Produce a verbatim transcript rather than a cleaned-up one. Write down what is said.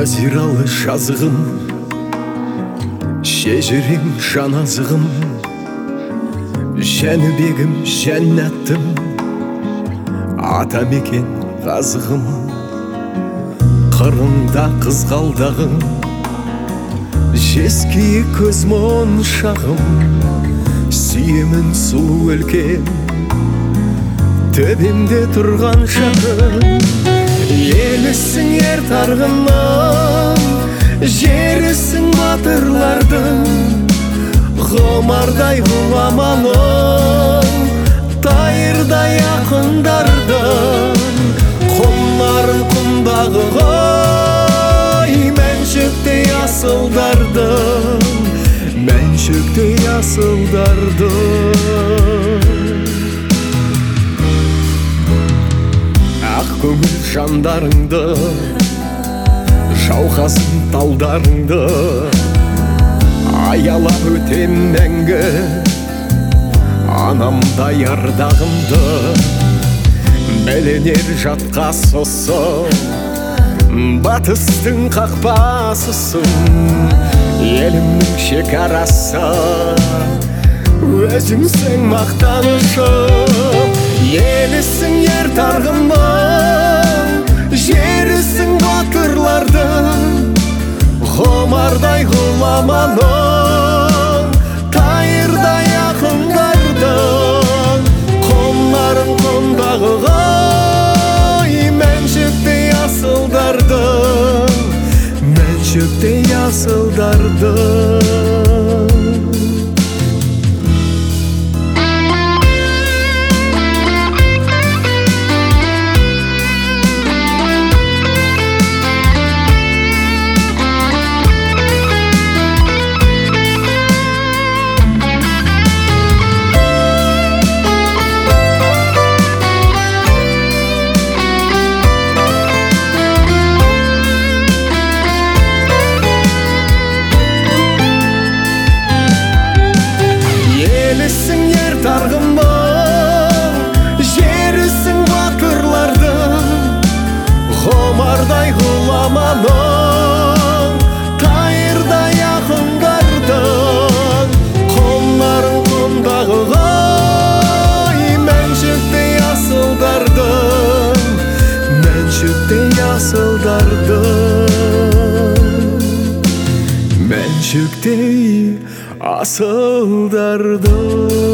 жазиралы жазығым, шежірем жаназығым, жәнібегім жәннаттым, атамекен қазығым. Қырында қызғалдағым, жеские көз моншағым, сүйемін сұлу өлкем, төбемде тұрған шағым. Елісің ер тарғынның, жерісің батырлардың, ғұмардай ғұламаның, тайырдай ақындардың. Құмарын құмдағы ғой, мәншүктей асылдардың, мәншүктей асылдардың. Ақ көңіл жандарыңды, жауқазын талдарыңды, аялап өтем мәңгі анамдай ардағымды. Бәленер жатқа сосын, батыстың қақпасысың, елімнің шекарасы, өзіңсің мақтанышым. Елісің ер тарғынның, жерісің батырлардың, ғұмардай ғұламаның, тайырдай ақындардың. Құмların құмдағы ғой, мәншүктей асылдардың, мәншүктей асылдардың. Елісің ер тарғынның, жерісің батырлардың, ғұмардай ғұламаның, тайырдай ақындардың. Құмların құмдағы ғой, мәншүктей асылдардың, мәншүктей асылдардың, мәншүктей асылдардың.